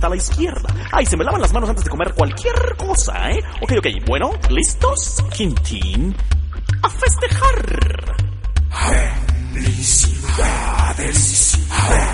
a la izquierda. Ay, se me lavan las manos antes de comer cualquier cosa, ¿eh? Ok, bueno, ¿listos? Quintín, a festejar. Felicidades.